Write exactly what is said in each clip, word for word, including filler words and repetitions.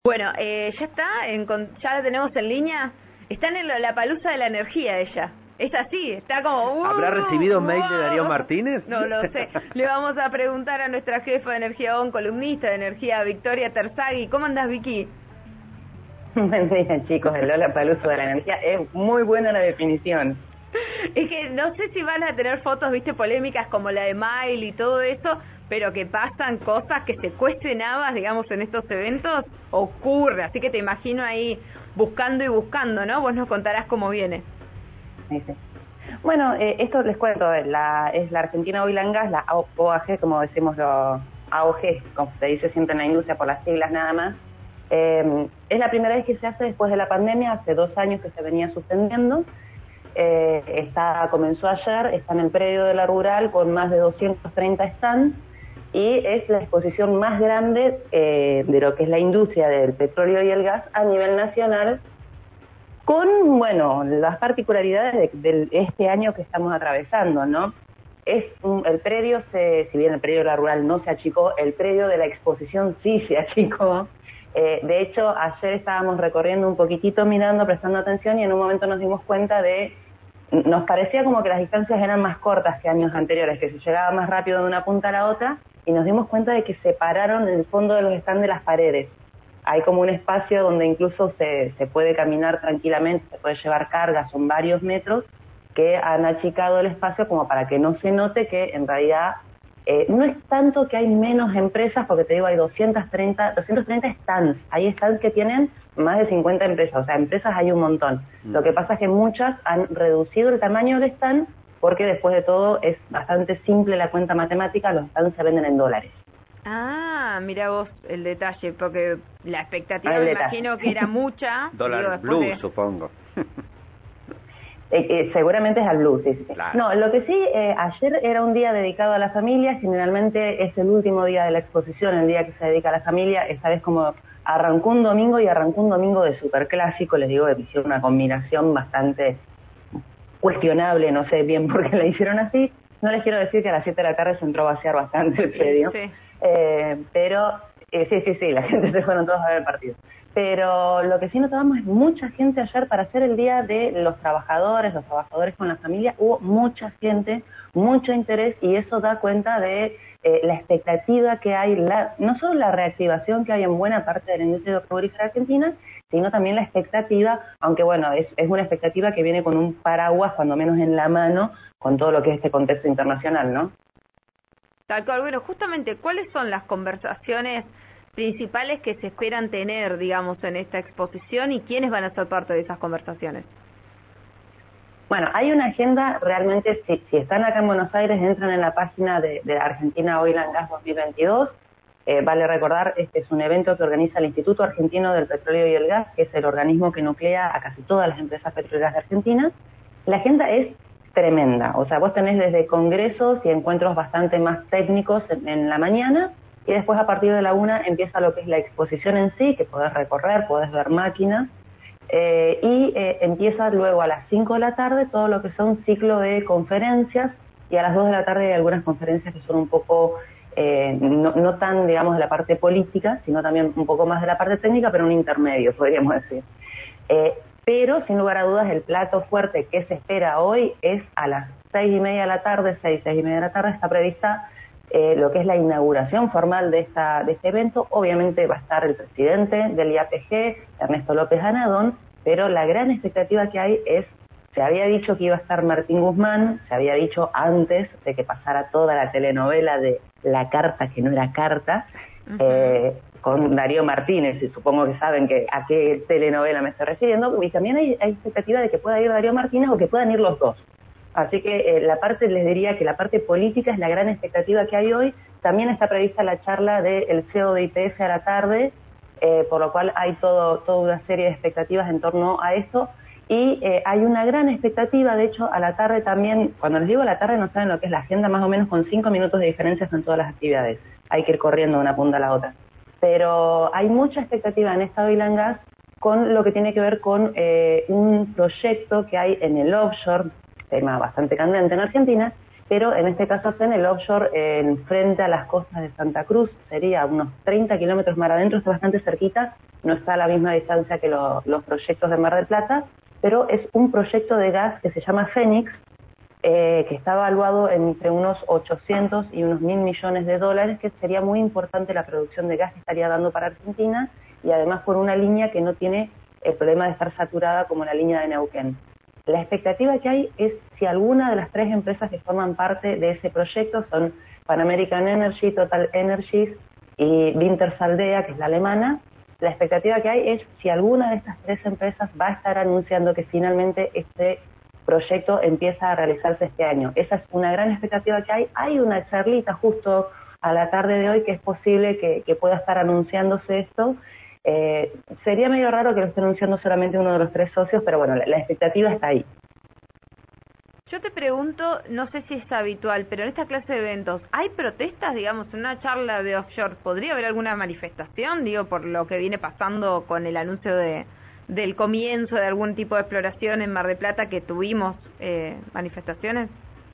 Bueno, eh, ya está, en, ya la tenemos en línea. Está en la palusa de la energía ella. Es así, está como... Uh, ¿Habrá recibido uh, mail de Darío Martínez? No lo sé. Le vamos a preguntar a nuestra jefa de Energía O N, columnista de Energía, Victoria Terzaghi. ¿Cómo andás, Vicky? Buen día, chicos. El Lollapalooza de la energía es muy buena la definición. Es que no sé si van a tener fotos, viste, polémicas como la de Mail y todo eso, pero que pasan cosas que se cuecen habas, digamos, en estos eventos, ocurre. Así que te imagino ahí buscando y buscando, ¿no? Vos nos contarás cómo viene. Sí, sí. Bueno, eh, esto les cuento, la, es la Argentina Oil and Gas, la O A G, como decimos lo A O G, como se dice siempre en la industria por las siglas nada más. Eh, es la primera vez que se hace después de la pandemia, hace dos años que se venía suspendiendo. Eh, está, comenzó ayer, está en el predio de la Rural con más de doscientos treinta stands y es la exposición más grande eh, de lo que es la industria del petróleo y el gas a nivel nacional, con, bueno, las particularidades de, de este año que estamos atravesando, ¿no? Es un, el predio, se, si bien el predio de la Rural no se achicó, el predio de la exposición sí se achicó. Eh, de hecho, ayer estábamos recorriendo un poquitito, mirando, prestando atención, y en un momento nos dimos cuenta de, nos parecía como que las distancias eran más cortas que años anteriores, que se llegaba más rápido de una punta a la otra, y nos dimos cuenta de que separaron el fondo de los stands de las paredes. Hay como un espacio donde incluso se, se puede caminar tranquilamente, se puede llevar carga, son varios metros, que han achicado el espacio como para que no se note que en realidad eh, no es tanto que hay menos empresas, porque te digo, hay doscientos treinta stands, hay stands que tienen más de cincuenta empresas, o sea, empresas hay un montón. Mm. Lo que pasa es que muchas han reducido el tamaño del stand, porque después de todo es bastante simple la cuenta matemática, los stands se venden en dólares. Ah, mira vos el detalle, porque la expectativa ah, me detalle. imagino que era mucha. Dólar blue, de... supongo. Eh, eh, seguramente es al blue, sí, sí. Claro. No, lo que sí, eh, ayer era un día dedicado a la familia, generalmente es el último día de la exposición, el día que se dedica a la familia. Esta vez como arrancó un domingo y arrancó un domingo de superclásico, les digo que hicieron una combinación bastante cuestionable, no sé bien por qué la hicieron así. No les quiero decir que a las siete de la tarde se entró a vaciar bastante el predio, sí. eh, pero eh, sí, sí, sí, la gente se fueron todos a ver el partido. Pero lo que sí notamos es mucha gente ayer para hacer el día de los trabajadores, los trabajadores con la familia, hubo mucha gente, mucho interés, y eso da cuenta de eh, la expectativa que hay, la, no solo la reactivación que hay en buena parte de la industria hidrocarburífera argentina, sino también la expectativa, aunque bueno, es, es una expectativa que viene con un paraguas, cuando menos en la mano, con todo lo que es este contexto internacional, ¿no? Tal cual. Bueno, justamente, ¿cuáles son las conversaciones principales que se esperan tener, digamos, en esta exposición, y quiénes van a ser parte de esas conversaciones? Bueno, hay una agenda realmente, si, si están acá en Buenos Aires, entran en la página de, de Argentina Oil and Gas dos mil veintidós. Eh, vale recordar, este es un evento que organiza el Instituto Argentino del Petróleo y el Gas, que es el organismo que nuclea a casi todas las empresas petroleras de Argentina. La agenda es tremenda, o sea, vos tenés desde congresos y encuentros bastante más técnicos en, en la mañana, y después a partir de la una empieza lo que es la exposición en sí, que podés recorrer, podés ver máquinas, eh, y eh, empieza luego a las cinco de la tarde todo lo que son un ciclo de conferencias, y a las dos de la tarde hay algunas conferencias que son un poco, eh, no, no tan, digamos, de la parte política, sino también un poco más de la parte técnica, pero un intermedio, podríamos decir. Eh, pero, sin lugar a dudas, el plato fuerte que se espera hoy es a las seis y media de la tarde, seis, seis y media de la tarde, está prevista Eh, lo que es la inauguración formal de, esta, de este evento. Obviamente va a estar el presidente del I A P G, Ernesto López Anadón, pero la gran expectativa que hay es, se había dicho que iba a estar Martín Guzmán, se había dicho antes de que pasara toda la telenovela de La Carta que no era carta, uh-huh. eh, con Darío Martínez, y supongo que saben que a qué telenovela me estoy refiriendo, y también hay, hay expectativa de que pueda ir Darío Martínez o que puedan ir los dos. Así que eh, la parte, les diría que la parte política es la gran expectativa que hay hoy. También está prevista la charla del C E O de Y P F a la tarde, eh, por lo cual hay todo, toda una serie de expectativas en torno a eso. Y eh, hay una gran expectativa, de hecho, a la tarde también, cuando les digo a la tarde no saben lo que es la agenda, más o menos con cinco minutos de diferencia en todas las actividades. Hay que ir corriendo de una punta a la otra. Pero hay mucha expectativa en esta Oil and Gas con lo que tiene que ver con eh, un proyecto que hay en el offshore, tema bastante candente en Argentina, pero en este caso hacen el offshore en frente a las costas de Santa Cruz, sería unos treinta kilómetros mar adentro, está bastante cerquita, no está a la misma distancia que lo, los proyectos de Mar del Plata, pero es un proyecto de gas que se llama Fénix, eh, que está evaluado entre unos ochocientos y unos mil millones de dólares, que sería muy importante la producción de gas que estaría dando para Argentina, y además por una línea que no tiene el problema de estar saturada como la línea de Neuquén. La expectativa que hay es si alguna de las tres empresas que forman parte de ese proyecto son Pan American Energy, Total Energies y Wintershall, que es la alemana. La expectativa que hay es si alguna de estas tres empresas va a estar anunciando que finalmente este proyecto empieza a realizarse este año. Esa es una gran expectativa que hay. Hay una charlita justo a la tarde de hoy que es posible que, que pueda estar anunciándose esto. Eh, sería medio raro que lo esté anunciando solamente uno de los tres socios, pero bueno, la, la expectativa está ahí. Yo te pregunto, no sé si es habitual, pero en esta clase de eventos, ¿hay protestas, digamos, en una charla de offshore? ¿Podría haber alguna manifestación, digo, por lo que viene pasando con el anuncio de del comienzo de algún tipo de exploración en Mar del Plata que tuvimos eh, manifestaciones?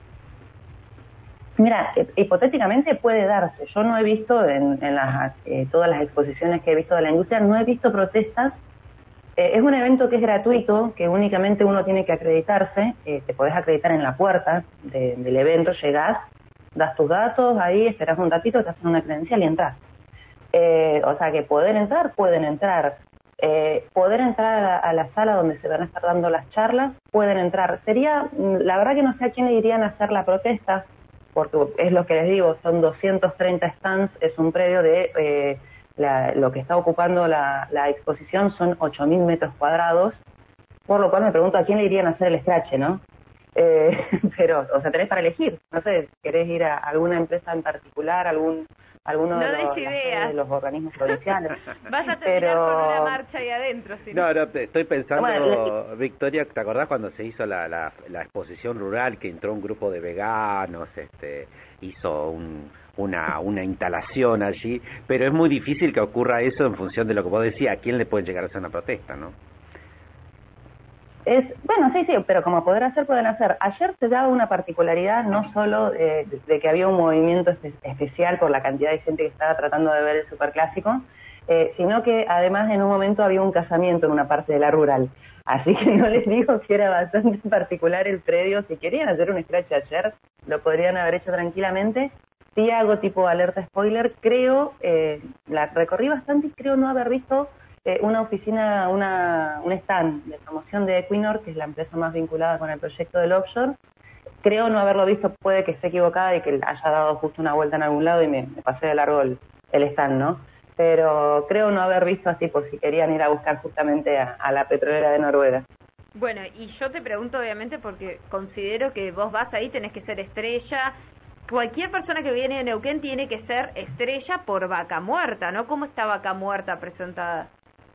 Mira, hipotéticamente puede darse. Yo no he visto en, en las, eh, todas las exposiciones que he visto de la industria, no he visto protestas. Eh, es un evento que es gratuito, que únicamente uno tiene que acreditarse. Eh, te podés acreditar en la puerta de, del evento, llegás, das tus datos, ahí esperás un ratito, te hacen una credencial y entras. Eh, o sea que poder entrar, pueden entrar. Eh, poder entrar a la, a la sala donde se van a estar dando las charlas, pueden entrar. Sería, la verdad que no sé a quién le irían a hacer la protesta, porque es lo que les digo, son doscientos treinta stands, es un predio de, eh, la, lo que está ocupando la, la exposición son ocho mil metros cuadrados, por lo cual me pregunto a quién le irían a hacer el scratch, ¿no? Eh, pero, o sea, tenés para elegir, no sé, ¿querés ir a alguna empresa en particular, algún alguno no de, los, de los organismos provinciales? Vas a terminar pero... con una marcha ahí adentro. ¿Sí? No, no, estoy pensando, bueno, Victoria, ¿te acordás cuando se hizo la, la, la exposición rural, que entró un grupo de veganos, este, hizo un, una, una instalación allí? Pero es muy difícil que ocurra eso en función de lo que vos decías, ¿a quién le puede llegar a hacer una protesta, no? Es, bueno, sí, sí, pero como poder hacer, pueden hacer. Ayer se daba una particularidad, no solo eh, de, de que había un movimiento espe especial por la cantidad de gente que estaba tratando de ver el superclásico, eh, sino que además en un momento había un casamiento en una parte de la rural. Así que no les digo que era bastante particular el predio. Si querían hacer un scratch ayer, lo podrían haber hecho tranquilamente. Sí hago tipo alerta spoiler, creo, eh, la recorrí bastante y creo no haber visto Eh, una oficina, una, un stand de promoción de Equinor, que es la empresa más vinculada con el proyecto del offshore. Creo no haberlo visto, puede que esté equivocada y que haya dado justo una vuelta en algún lado y me, me pasé de largo el, el stand, ¿no? Pero creo no haber visto así por si querían ir a buscar justamente a, a la petrolera de Noruega. Bueno, y yo te pregunto obviamente porque considero que vos vas ahí, tenés que ser estrella. Cualquier persona que viene de Neuquén tiene que ser estrella por Vaca Muerta, ¿no? ¿Cómo está Vaca Muerta presentada?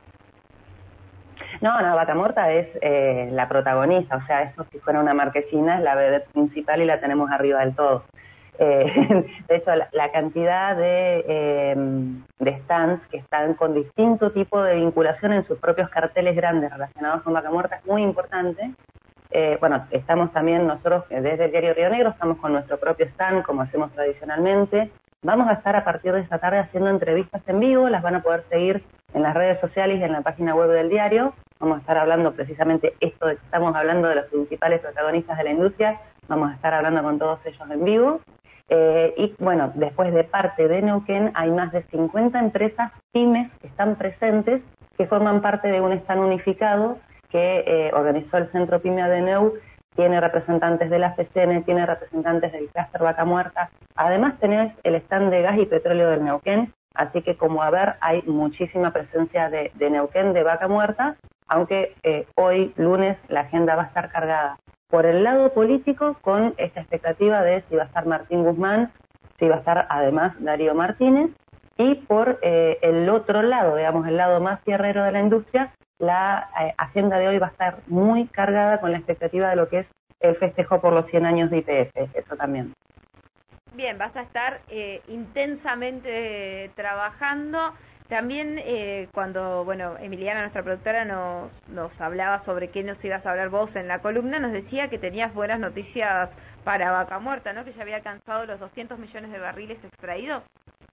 No, no, Vaca Muerta es eh, la protagonista, o sea, esto si fuera una marquesina es la vedette principal y la tenemos arriba del todo. Eh, de hecho, la, la cantidad de, eh, de stands que están con distinto tipo de vinculación en sus propios carteles grandes relacionados con Vaca Muerta es muy importante. Eh, bueno, estamos también nosotros desde el diario Río Negro, estamos con nuestro propio stand, como hacemos tradicionalmente. Vamos a estar a partir de esta tarde haciendo entrevistas en vivo, las van a poder seguir en las redes sociales y en la página web del diario. Vamos a estar hablando precisamente esto de que estamos hablando de los principales protagonistas de la industria, vamos a estar hablando con todos ellos en vivo. Eh, y bueno, después de parte de Neuquén hay más de cincuenta empresas pymes que están presentes, que forman parte de un stand unificado que eh, organizó el Centro Pyme de Neu. Tiene representantes de la F C N, tiene representantes del clúster Vaca Muerta, además tenés el stand de gas y petróleo del Neuquén, así que como a ver, hay muchísima presencia de, de Neuquén, de Vaca Muerta, aunque eh, hoy, lunes, la agenda va a estar cargada por el lado político con esta expectativa de si va a estar Martín Guzmán, si va a estar además Darío Martínez, y por eh, el otro lado, digamos, el lado más fierrero de la industria, la eh, agenda de hoy va a estar muy cargada con la expectativa de lo que es el festejo por los cien años de I P F, eso también. Bien, vas a estar eh, intensamente trabajando. También eh, cuando, bueno, Emiliana, nuestra productora, nos, nos hablaba sobre qué nos ibas a hablar vos en la columna, nos decía que tenías buenas noticias para Vaca Muerta, ¿no? Que ya había alcanzado los doscientos millones de barriles extraídos.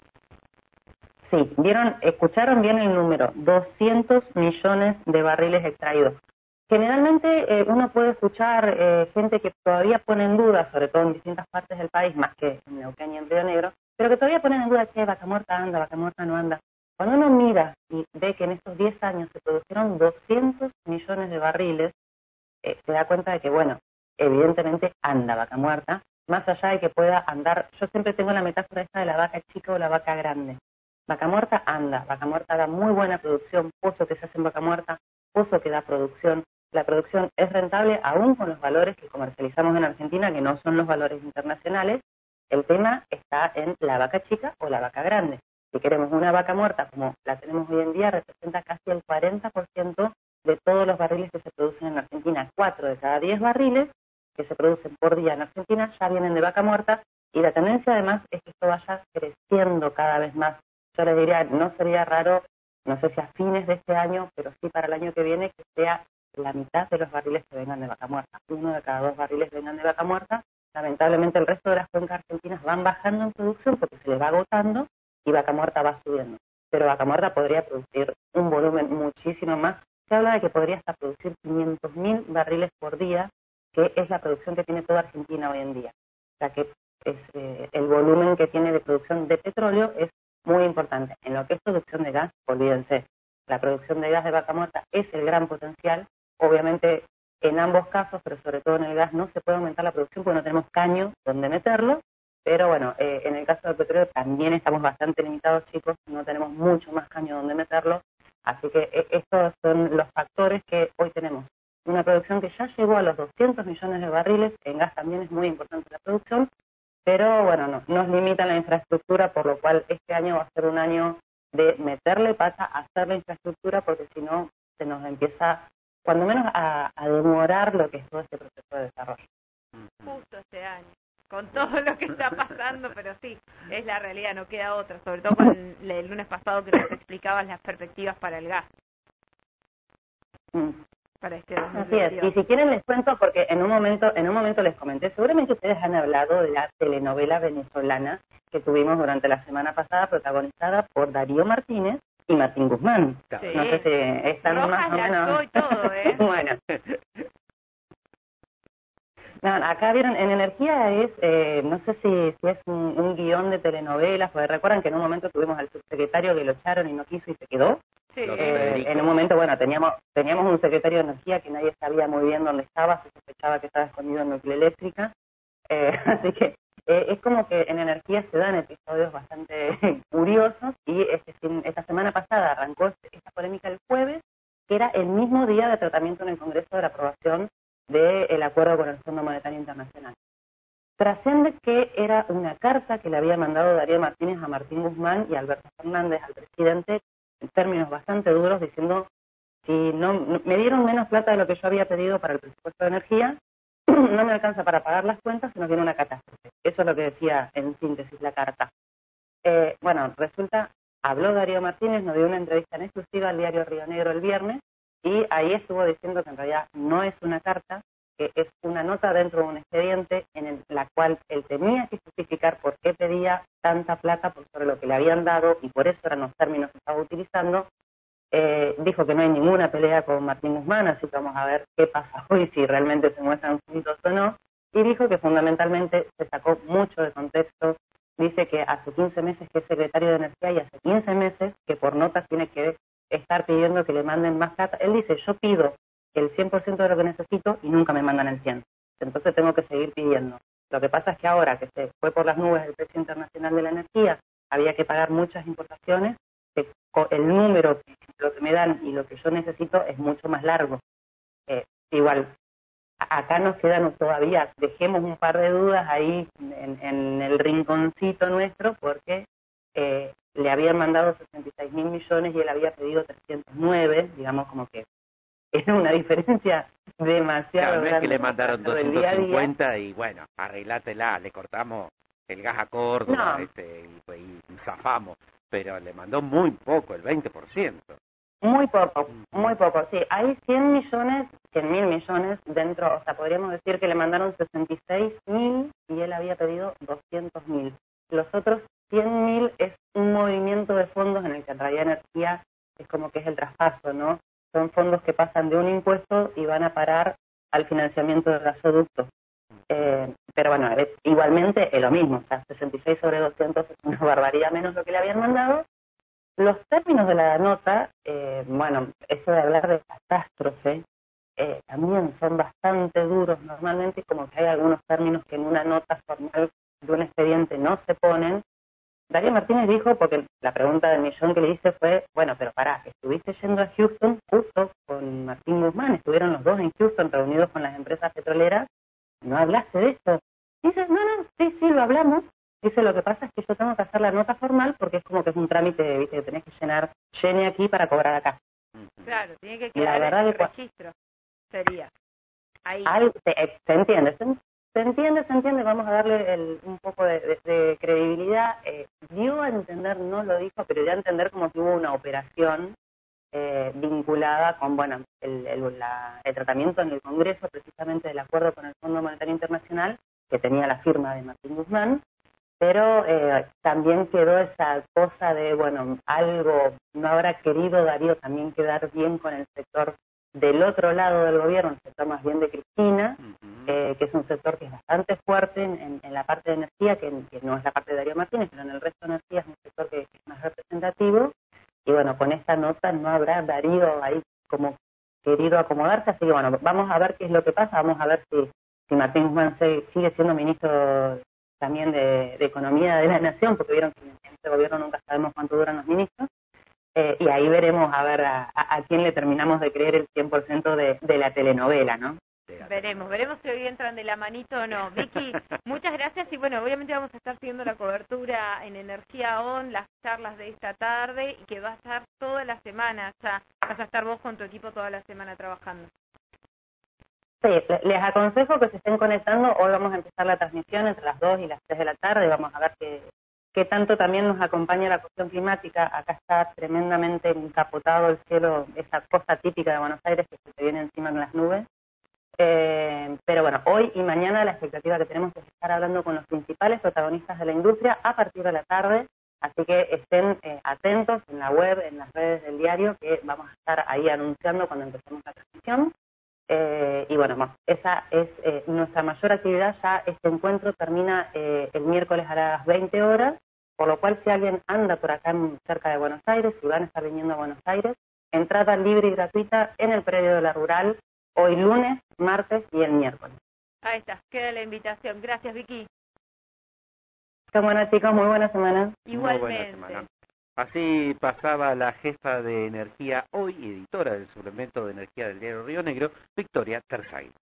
Sí, vieron, escucharon bien el número, doscientos millones de barriles extraídos. Generalmente eh, uno puede escuchar eh, gente que todavía pone en duda, sobre todo en distintas partes del país, más que en Neuquén y en Río Negro, pero que todavía ponen en duda que Vaca Muerta anda, Vaca Muerta no anda. Cuando uno mira y ve que en estos diez años se produjeron doscientos millones de barriles, eh, se da cuenta de que, bueno, evidentemente anda Vaca Muerta, más allá de que pueda andar. Yo siempre tengo la metáfora esta de la vaca chica o la vaca grande. Vaca Muerta anda, Vaca Muerta da muy buena producción, pozo que se hace en Vaca Muerta, pozo que da producción. La producción es rentable aún con los valores que comercializamos en Argentina, que no son los valores internacionales. El tema está en la vaca chica o la vaca grande. Si queremos una vaca muerta como la tenemos hoy en día, representa casi el cuarenta por ciento de todos los barriles que se producen en Argentina. Cuatro de cada diez barriles que se producen por día en Argentina ya vienen de vaca muerta, y la tendencia además es que esto vaya creciendo cada vez más. Yo les diría, no sería raro, no sé si a fines de este año, pero sí para el año que viene, que sea la mitad de los barriles que vengan de vaca muerta. Uno de cada dos barriles vengan de vaca muerta. Lamentablemente el resto de las cuencas argentinas van bajando en producción porque se les va agotando y Vaca Muerta va subiendo. Pero Vaca Muerta podría producir un volumen muchísimo más. Se habla de que podría hasta producir quinientos mil barriles por día, que es la producción que tiene toda Argentina hoy en día. O sea que es, eh, el volumen que tiene de producción de petróleo es muy importante. En lo que es producción de gas, olvídense, la producción de gas de Vaca Muerta es el gran potencial. Obviamente en ambos casos, pero sobre todo en el gas, no se puede aumentar la producción porque no tenemos caño donde meterlo. Pero bueno, eh, en el caso del petróleo también estamos bastante limitados, chicos, no tenemos mucho más caño donde meterlo, así que eh, estos son los factores que hoy tenemos. Una producción que ya llegó a los doscientos millones de barriles, en gas también es muy importante la producción, pero bueno, no, nos limitan la infraestructura, por lo cual este año va a ser un año de meterle pata a hacer la infraestructura, porque si no se nos empieza, cuando menos, a, a demorar lo que es todo este proceso de desarrollo. Justo este año, con todo lo que está pasando, pero sí, es la realidad, no queda otra, sobre todo con el lunes pasado que nos explicabas las perspectivas para el gas. Mm. Para este Así es, y si quieren les cuento, porque en un momento en un momento les comenté, seguramente ustedes han hablado de la telenovela venezolana que tuvimos durante la semana pasada, protagonizada por Darío Martínez y Martín Guzmán. Sí. No sé si están Rojas más o menos... y todo, ¿eh? Bueno. No, acá vieron, en Energía es, eh, no sé si, si es un, un guión de telenovelas, porque recuerdan que en un momento tuvimos al subsecretario que lo echaron y no quiso y se quedó. Sí. Eh, en un momento, bueno, teníamos teníamos un secretario de Energía que nadie sabía muy bien dónde estaba, se sospechaba que estaba escondido en nuclear eléctrica, eh, así que eh, es como que en Energía se dan episodios bastante curiosos, y este, esta semana pasada arrancó esta polémica el jueves, que era el mismo día de tratamiento en el Congreso de la aprobación del acuerdo con el Fondo Monetario Internacional. Trasciende que era una carta que le había mandado Darío Martínez a Martín Guzmán y a Alberto Fernández, al presidente, en términos bastante duros, diciendo, si no, no me dieron menos plata de lo que yo había pedido para el presupuesto de energía, no me alcanza para pagar las cuentas, se nos viene una catástrofe. Eso es lo que decía en síntesis la carta. Eh, bueno, resulta, habló Darío Martínez, nos dio una entrevista en exclusiva al diario Río Negro el viernes, y ahí estuvo diciendo que en realidad no es una carta, que es una nota dentro de un expediente en el, la cual él tenía que justificar por qué pedía tanta plata por sobre lo que le habían dado, y por eso eran los términos que estaba utilizando. Eh, dijo que no hay ninguna pelea con Martín Guzmán, así que vamos a ver qué pasa hoy, si realmente se muestran juntos o no, y dijo que fundamentalmente se sacó mucho de contexto. Dice que hace quince meses que es secretario de Energía y hace quince meses que por notas tiene que estar pidiendo que le manden más plata. Él dice, yo pido el cien por ciento de lo que necesito y nunca me mandan el cien, entonces tengo que seguir pidiendo. Lo que pasa es que ahora que se fue por las nubes el precio internacional de la energía, había que pagar muchas importaciones, el número, lo que me dan y lo que yo necesito es mucho más largo. Eh, igual, acá nos quedan todavía, dejemos un par de dudas ahí en, en el rinconcito nuestro, porque eh, le habían mandado sesenta y seis mil millones y él había pedido trescientos nueve, digamos como que era una diferencia demasiado grande. Claro, no es que le mandaron doscientos cincuenta y bueno, arreglátela, le cortamos el gas a Córdoba, no. este, y, y zafamos. pero le mandó muy poco, el veinte por ciento. Muy poco, muy poco, sí. Hay cien millones, cien mil millones dentro, o sea, podríamos decir que le mandaron sesenta y seis mil y él había pedido doscientos mil. Los otros cien mil es un movimiento de fondos en el que en realidad energía es como que es el traspaso, ¿no? Son fondos que pasan de un impuesto y van a parar al financiamiento del gasoducto. Eh, pero bueno, es, igualmente es lo mismo, o sea, sesenta y seis sobre doscientos es una barbaridad menos lo que le habían mandado. Los términos de la nota, eh, bueno, eso de hablar de catástrofe, eh, también son bastante duros normalmente, como que hay algunos términos que en una nota formal de un expediente no se ponen. Darío Martínez dijo, porque la pregunta del millón que le hice fue, bueno, pero pará, estuviste yendo a Houston justo con Martín Guzmán, estuvieron los dos en Houston reunidos con las empresas petroleras, ¿no hablaste de esto? Dice, no, no, sí, sí, lo hablamos. Dice, lo que pasa es que yo tengo que hacer la nota formal porque es como que es un trámite, viste, que tenés que llenar, llene aquí para cobrar acá. Claro, tiene que quedar en el registro, sería. Ahí. Algo, se, se entiende, se, se entiende, se entiende, vamos a darle el, un poco de, de, de credibilidad. Eh, dio a entender, no lo dijo, pero dio a entender como que hubo una operación eh, vinculada con, bueno, el, el, la, el tratamiento en el Congreso, precisamente del acuerdo con el Fondo Monetario Internacional, que tenía la firma de Martín Guzmán, pero eh, también quedó esa cosa de, bueno, algo no habrá querido Darío también quedar bien con el sector del otro lado del gobierno, el sector más bien de Cristina, uh-huh. eh, que es un sector que es bastante fuerte en, en, en la parte de energía, que, que no es la parte de Darío Martínez, pero en el resto de energía es un sector que, que es más representativo, y bueno, con esta nota no habrá Darío ahí como querido acomodarse, así que bueno, vamos a ver qué es lo que pasa, vamos a ver si, si Martín Guzmán sigue siendo ministro también de, de Economía de la Nación, porque vieron que en este gobierno nunca sabemos cuánto duran los ministros, eh, y ahí veremos a ver a, a, a quién le terminamos de creer el cien por ciento de, de la telenovela, ¿no? Veremos, veremos si hoy entran de la manito o no. Vicky, muchas gracias y bueno, obviamente vamos a estar siguiendo la cobertura en Energía On, las charlas de esta tarde y que va a estar toda la semana, ya vas a estar vos con tu equipo toda la semana trabajando. Sí, les aconsejo que se estén conectando. Hoy vamos a empezar la transmisión entre las dos y las tres de la tarde. Vamos a ver qué, qué tanto también nos acompaña la cuestión climática. Acá está tremendamente encapotado el cielo, esa cosa típica de Buenos Aires que se te viene encima con las nubes. Eh, pero bueno, hoy y mañana la expectativa que tenemos es estar hablando con los principales protagonistas de la industria a partir de la tarde. Así que estén eh, atentos en la web, en las redes del diario, que vamos a estar ahí anunciando cuando empecemos la transmisión. Eh, y bueno, esa es eh, nuestra mayor actividad. Ya este encuentro termina eh, el miércoles a las veinte horas, por lo cual si alguien anda por acá en, cerca de Buenos Aires, si van a estar viniendo a Buenos Aires, entrada libre y gratuita en el predio de la Rural, hoy lunes, martes y el miércoles. Ahí está, queda la invitación. Gracias, Vicky. Qué bueno, chicos, muy buena semana. Igualmente. Muy buena semana. Así pasaba la jefa de Energía Hoy, editora del suplemento de energía del diario Río Negro, Victoria Terzaghi.